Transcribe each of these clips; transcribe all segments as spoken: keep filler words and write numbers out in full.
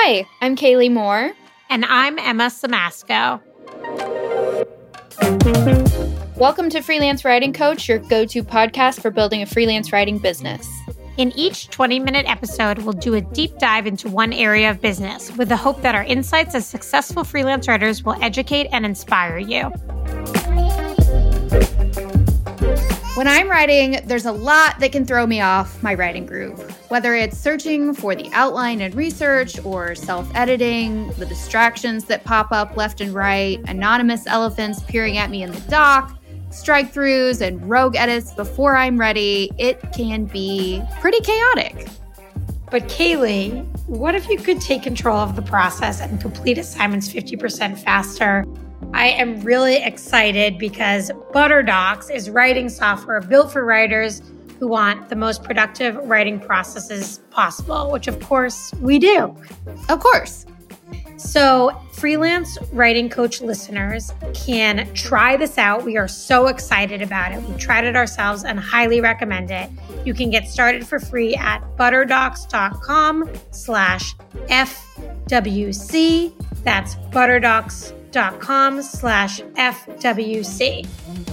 Hi, I'm Kaylee Moore. And I'm Emma Samasco. Welcome to Freelance Writing Coach, your go-to podcast for building a freelance writing business. In each twenty-minute episode, we'll do a deep dive into one area of business with the hope that our insights as successful freelance writers will educate and inspire you. When I'm writing, there's a lot that can throw me off my writing groove. Whether it's searching for the outline and research or self-editing, the distractions that pop up left and right, anonymous elephants peering at me in the dock, strike-throughs and rogue edits before I'm ready, it can be pretty chaotic. But Kaylee, what if you could take control of the process and complete assignments fifty percent faster? I am really excited because ButterDocs is writing software built for writers who want the most productive writing processes possible, which of course we do. Of course. So freelance writing coach listeners can try this out. We are so excited about it. We tried it ourselves and highly recommend it. You can get started for free at butterdocs.com slash FWC. That's butterdocs.com dot com slash FWC.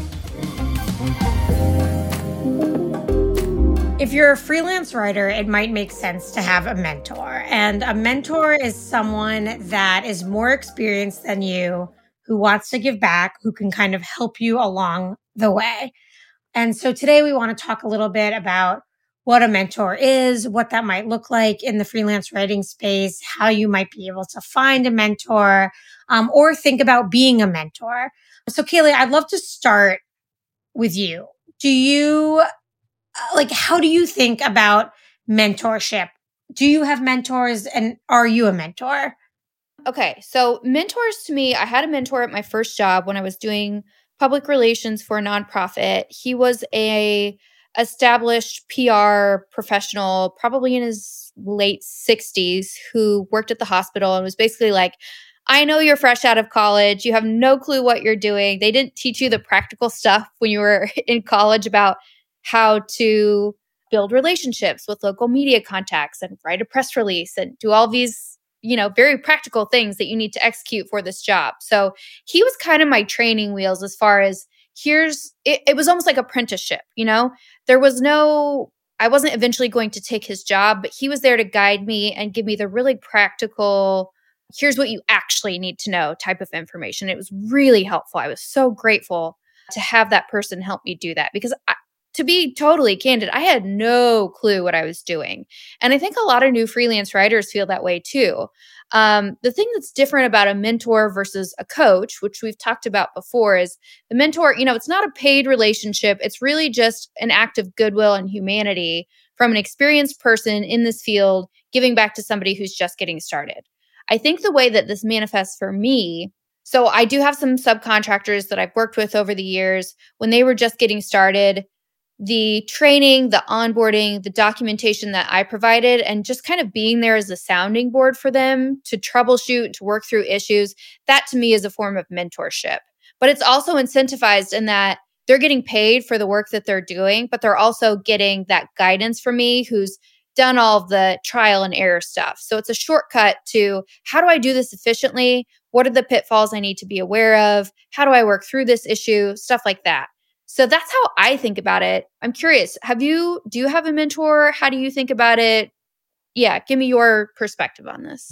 If you're a freelance writer, it might make sense to have a mentor. And a mentor is someone that is more experienced than you, who wants to give back, who can kind of help you along the way. And so today we want to talk a little bit about what a mentor is, what that might look like in the freelance writing space, how you might be able to find a mentor, um, or think about being a mentor. So Kaylee, I'd love to start with you. Do you, like, how do you think about mentorship? Do you have mentors and are you a mentor? Okay, so mentors to me, I had a mentor at my first job when I was doing public relations for a nonprofit. He was a established P R professional, probably in his late sixties, who worked at the hospital and was basically like, I know you're fresh out of college. You have no clue what you're doing. They didn't teach you the practical stuff when you were in college about how to build relationships with local media contacts and write a press release and do all these, you know, very practical things that you need to execute for this job. So he was kind of my training wheels as far as here's, it, it was almost like apprenticeship, you know? There was no, I wasn't eventually going to take his job, but he was there to guide me and give me the really practical, here's what you actually need to know type of information. It was really helpful. I was so grateful to have that person help me do that because I, to be totally candid, I had no clue what I was doing. And I think a lot of new freelance writers feel that way too. Um, the thing that's different about a mentor versus a coach, which we've talked about before, is the mentor, you know, it's not a paid relationship. It's really just an act of goodwill and humanity from an experienced person in this field giving back to somebody who's just getting started. I think the way that this manifests for me, so I do have some subcontractors that I've worked with over the years. When they were just getting started, the training, the onboarding, the documentation that I provided, and just kind of being there as a sounding board for them to troubleshoot, to work through issues, that to me is a form of mentorship. But it's also incentivized in that they're getting paid for the work that they're doing, but they're also getting that guidance from me who's done all of the trial and error stuff. So it's a shortcut to how do I do this efficiently? What are the pitfalls I need to be aware of? How do I work through this issue? Stuff like that. So that's how I think about it. I'm curious, have you, do you have a mentor? How do you think about it? Yeah, give me your perspective on this.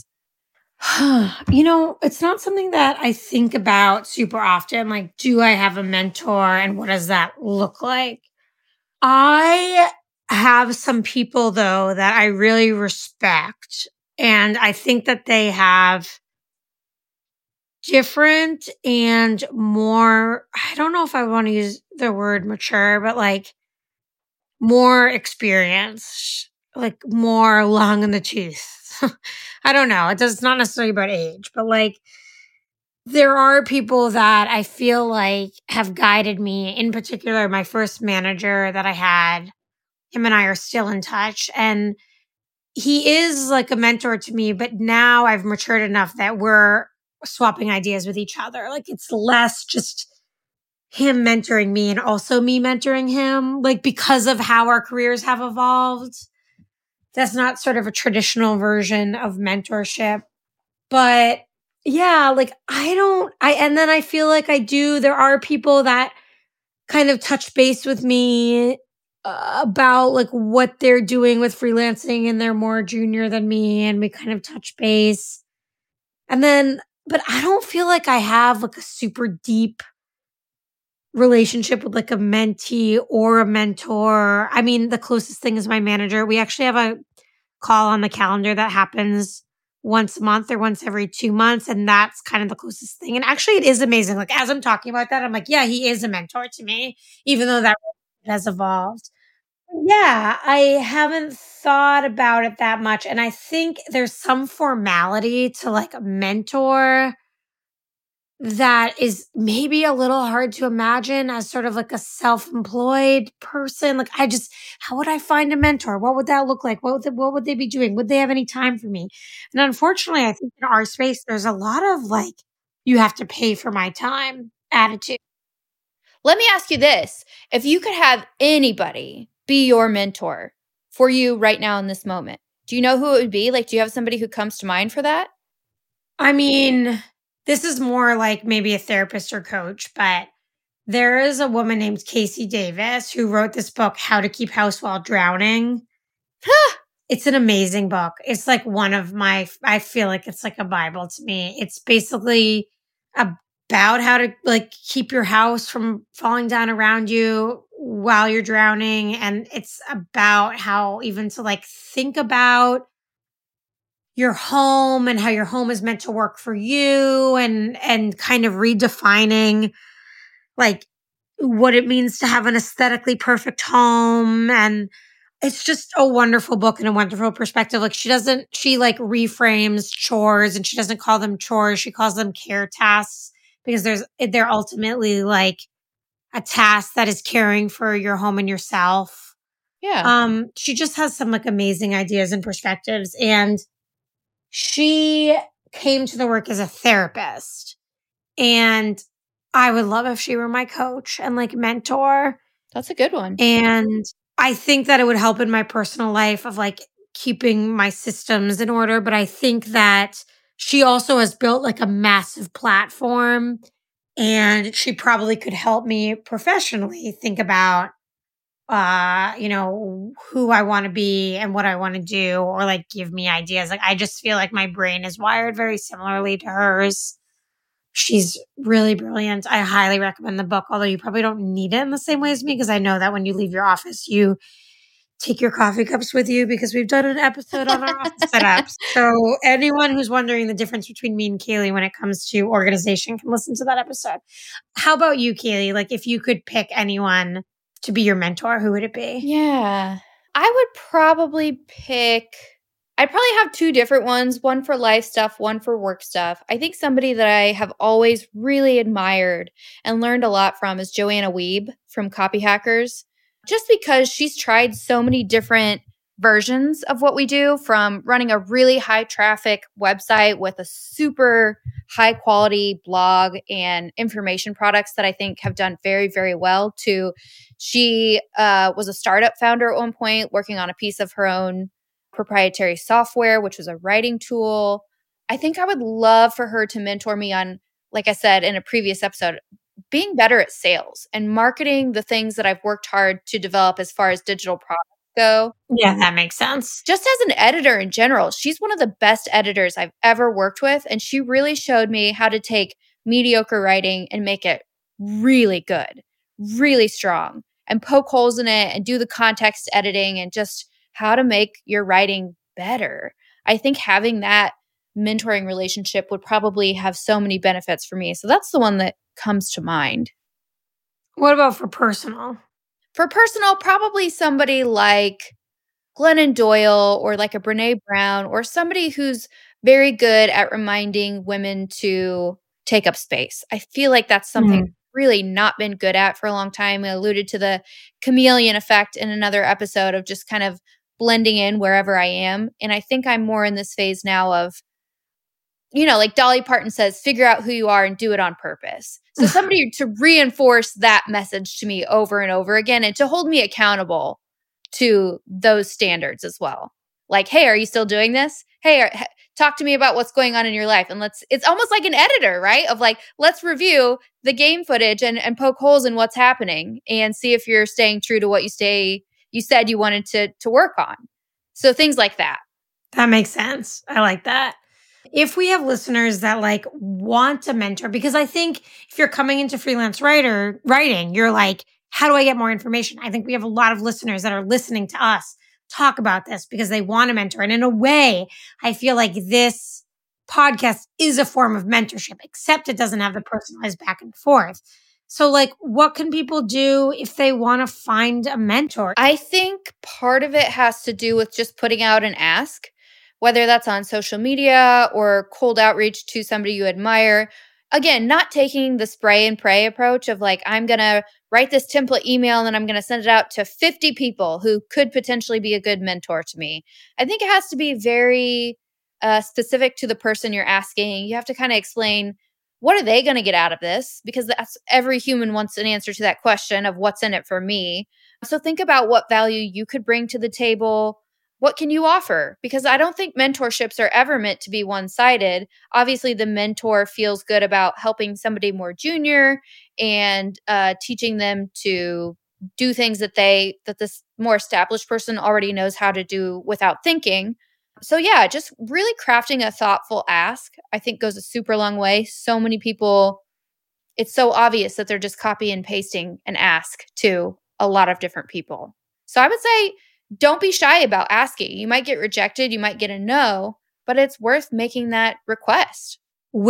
You know, it's not something that I think about super often. Like, do I have a mentor and what does that look like? I have some people, though, that I really respect. And I think that they have different and more, I don't know if I want to use the word mature, but like more experience, like more long in the tooth. I don't know. It does, it's not necessarily about age, but like there are people that I feel like have guided me. In particular, my first manager that I had, him and I are still in touch. And he is like a mentor to me, but now I've matured enough that we're swapping ideas with each other. Like it's less just him mentoring me and also me mentoring him, like because of how our careers have evolved. that's not sort of a traditional version of mentorship. But yeah, like I don't, I, and then I feel like I do, there are people that kind of touch base with me uh, about like what they're doing with freelancing and they're more junior than me and we kind of touch base. And then, but I don't feel like I have like a super deep relationship with like a mentee or a mentor. I mean, the closest thing is my manager. We actually have a call on the calendar that happens once a month or once every two months. And that's kind of the closest thing. And actually, it is amazing. Like, as I'm talking about that, I'm like, yeah, he is a mentor to me, even though that has evolved. Yeah, I haven't thought about it that much. And I think there's some formality to like a mentor that is maybe a little hard to imagine as sort of like a self-employed person. Like, I just, how would I find a mentor? What would that look like? What would they, what would they be doing? Would they have any time for me? And unfortunately, I think in our space, there's a lot of like, you have to pay for my time attitude. Let me ask you this. If you could have anybody be your mentor for you right now in this moment, do you know who it would be? Like, do you have somebody who comes to mind for that? I mean, this is more like maybe a therapist or coach, but there is a woman named Casey Davis who wrote this book, How to Keep House While Drowning. It's an amazing book. It's like one of my, I feel like it's like a Bible to me. It's basically about how to like keep your house from falling down around you while you're drowning. And it's about how even to like think about your home and how your home is meant to work for you and, and kind of redefining like what it means to have an aesthetically perfect home. And it's just a wonderful book and a wonderful perspective. Like she doesn't, she like reframes chores and she doesn't call them chores. She calls them care tasks because there's, they're ultimately like a task that is caring for your home and yourself. Yeah. Um, she just has some like amazing ideas and perspectives. And she came to the work as a therapist. And I would love if she were my coach and like mentor. That's a good one. And I think that it would help in my personal life of like keeping my systems in order. But I think that she also has built like a massive platform and she probably could help me professionally think about, uh, you know, who I want to be and what I want to do or like give me ideas. Like, I just feel like my brain is wired very similarly to hers. She's really brilliant. I highly recommend the book, although you probably don't need it in the same way as me because I know that when you leave your office, you take your coffee cups with you because we've done an episode on our office setups. So anyone who's wondering the difference between me and Kaylee when it comes to organization can listen to that episode. How about you, Kaylee? Like if you could pick anyone to be your mentor, who would it be? Yeah. I would probably pick, I'd probably have two different ones, one for life stuff, one for work stuff. I think somebody that I have always really admired and learned a lot from is Joanna Wiebe from Copy Hackers, just because she's tried so many different versions of what we do, from running a really high traffic website with a super high quality blog and information products that I think have done very, very well, to she uh, was a startup founder at one point working on a piece of her own proprietary software, which was a writing tool. I think I would love for her to mentor me on, like I said in a previous episode, being better at sales and marketing the things that I've worked hard to develop as far as digital products go. Yeah, that makes sense. Just as an editor in general, she's one of the best editors I've ever worked with. And she really showed me how to take mediocre writing and make it really good, really strong, and poke holes in it and do the context editing and just how to make your writing better. I think having that mentoring relationship would probably have so many benefits for me. So that's the one that comes to mind. What about for personal? For personal, probably somebody like Glennon Doyle or like a Brene Brown or somebody who's very good at reminding women to take up space. I feel like that's something mm. really not been good at for a long time. I alluded to the chameleon effect in another episode of just kind of blending in wherever I am. And I think I'm more in this phase now of, you know, like Dolly Parton says, figure out who you are and do it on purpose. So somebody to reinforce that message to me over and over again and to hold me accountable to those standards as well. Like, hey, are you still doing this? Hey, are, talk to me about what's going on in your life. And let's, it's almost like an editor, right? Of like, let's review the game footage and, and poke holes in what's happening and see if you're staying true to what you stay, you said you wanted to, to work on. So things like that. That makes sense. I like that. If we have listeners that like want a mentor, because I think if you're coming into freelance writer writing, you're like, how do I get more information? I think we have a lot of listeners that are listening to us talk about this because they want a mentor. And in a way, I feel like this podcast is a form of mentorship, except it doesn't have the personalized back and forth. So like, what can people do if they want to find a mentor? I think part of it has to do with just putting out an ask, whether that's on social media or cold outreach to somebody you admire. Again, not taking the spray and pray approach of like, I'm going to write this template email and then I'm going to send it out to fifty people who could potentially be a good mentor to me. I think it has to be very uh, specific to the person you're asking. You have to kind of explain, what are they going to get out of this? Because that's every human wants an answer to that question of what's in it for me. So think about what value you could bring to the table. What can you offer? Because I don't think mentorships are ever meant to be one-sided. Obviously, the mentor feels good about helping somebody more junior and uh, teaching them to do things that they that this more established person already knows how to do without thinking. So yeah, just really crafting a thoughtful ask, I think goes a super long way. So many people, it's so obvious that they're just copy and pasting an ask to a lot of different people. So I would say, don't be shy about asking. You might get rejected, you might get a no, but it's worth making that request.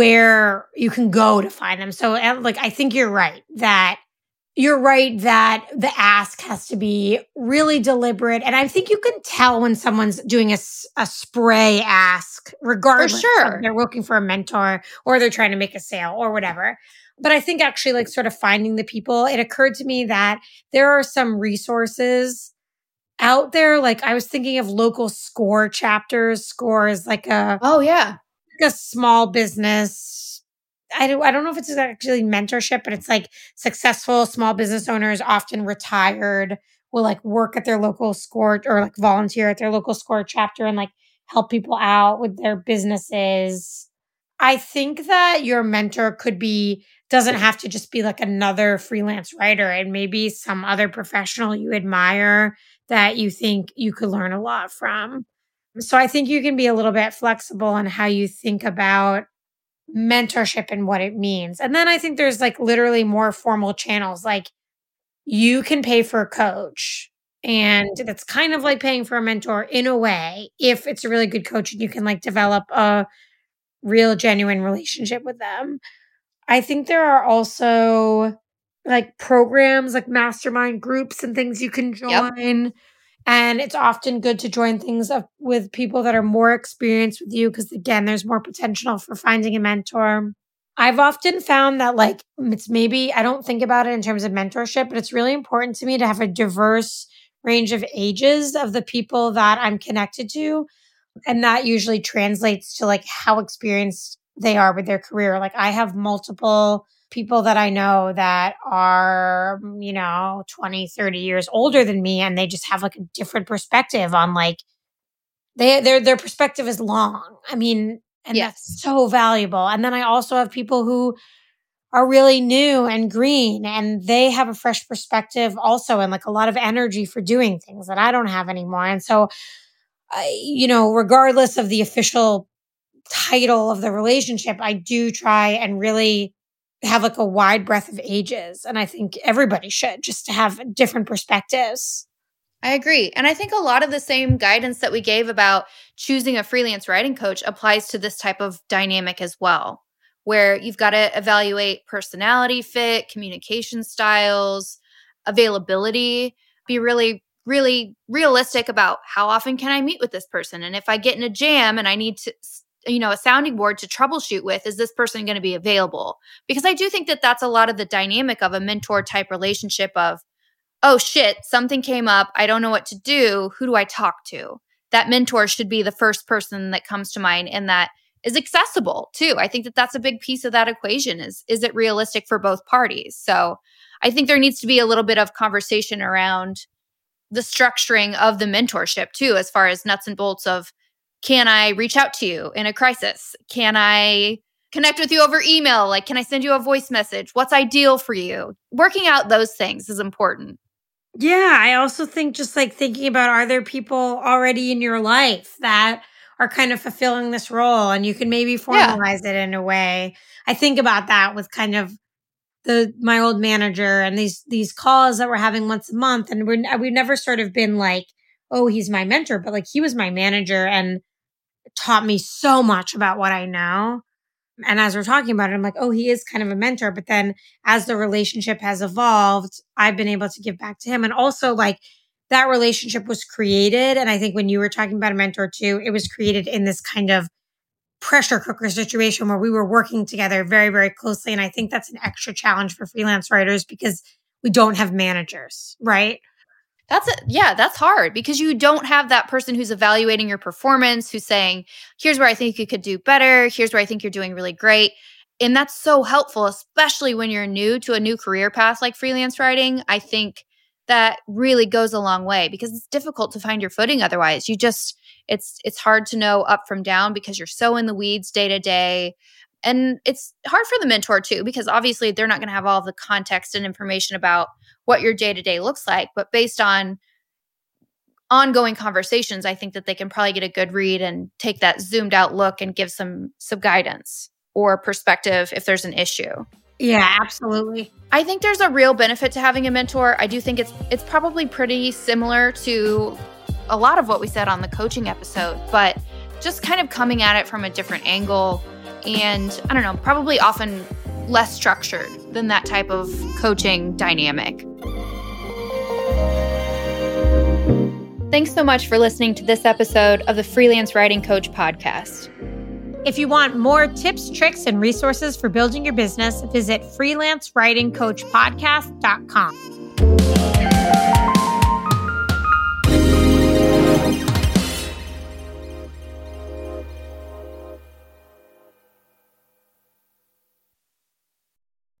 Where you can go to find them. So like, I think you're right that you're right that the ask has to be really deliberate. And I think you can tell when someone's doing a, a spray ask, regardless For sure. if they're looking for a mentor or they're trying to make a sale or whatever. But I think actually like sort of finding the people, it occurred to me that there are some resources out there. Like I was thinking of local SCORE chapters. SCORE is like a oh yeah, like a small business. I don't I don't know if it's actually mentorship, but it's like successful small business owners, often retired, will like work at their local SCORE or like volunteer at their local SCORE chapter and like help people out with their businesses. I think that your mentor could be doesn't have to just be like another freelance writer, and maybe some other professional you admire that you think you could learn a lot from. So I think you can be a little bit flexible on how you think about mentorship and what it means. And then I think there's like literally more formal channels. Like you can pay for a coach, and that's kind of like paying for a mentor in a way, if it's a really good coach and you can like develop a real genuine relationship with them. I think there are also like programs like mastermind groups and things you can join. Yep. And it's often good to join things up with people that are more experienced with you because, again, there's more potential for finding a mentor. I've often found that, like, it's maybe, I don't think about it in terms of mentorship, but it's really important to me to have a diverse range of ages of the people that I'm connected to. And that usually translates to, like, how experienced they are with their career. Like, I have multiple people that I know that are, you know, twenty, thirty years older than me, and they just have like a different perspective on like, they, their, their perspective is long. I mean, and yes. That's so valuable. And then I also have people who are really new and green, and they have a fresh perspective also, and like a lot of energy for doing things that I don't have anymore. And so, I, you know, regardless of the official title of the relationship, I do try and really have like a wide breadth of ages. And I think everybody should, just to have different perspectives. I agree. And I think a lot of the same guidance that we gave about choosing a freelance writing coach applies to this type of dynamic as well, where you've got to evaluate personality fit, communication styles, availability, be really, really realistic about how often can I meet with this person? And if I get in a jam and I need to, you know, a sounding board to troubleshoot with, is this person going to be available? Because I do think that that's a lot of the dynamic of a mentor type relationship of, oh shit, something came up. I don't know what to do. Who do I talk to? That mentor should be the first person that comes to mind, and that is accessible too. I think that that's a big piece of that equation is, is it realistic for both parties? So I think there needs to be a little bit of conversation around the structuring of the mentorship too, as far as nuts and bolts of, can I reach out to you in a crisis? Can I connect with you over email? Like, can I send you a voice message? What's ideal for you? Working out those things is important. Yeah, I also think just like thinking about, are there people already in your life that are kind of fulfilling this role and you can maybe formalize yeah. it in a way? I think about that with kind of the my old manager and these these calls that we're having once a month. And we're, we've never sort of been like, oh, he's my mentor, but like he was my manager and taught me so much about what I know. And as we're talking about it, I'm like, oh, he is kind of a mentor. But then as the relationship has evolved, I've been able to give back to him. And also like that relationship was created. And I think when you were talking about a mentor too, it was created in this kind of pressure cooker situation where we were working together very, very closely. And I think that's an extra challenge for freelance writers because we don't have managers, right? That's it. Yeah, that's hard because you don't have that person who's evaluating your performance, who's saying, here's where I think you could do better. Here's where I think you're doing really great. And that's so helpful, especially when you're new to a new career path like freelance writing. I think that really goes a long way because it's difficult to find your footing otherwise. You just, it's it's hard to know up from down because you're so in the weeds day to day. And it's hard for the mentor too, because obviously they're not going to have all the context and information about what your day-to-day looks like. But based on ongoing conversations, I think that they can probably get a good read and take that zoomed out look and give some, some guidance or perspective if there's an issue. Yeah, absolutely. I think there's a real benefit to having a mentor. I do think it's it's probably pretty similar to a lot of what we said on the coaching episode, but just kind of coming at it from a different angle and, I don't know, probably often less structured than that type of coaching dynamic. Thanks so much for listening to this episode of the Freelance Writing Coach podcast. If you want more tips, tricks, and resources for building your business, visit freelance writing coach podcast dot com.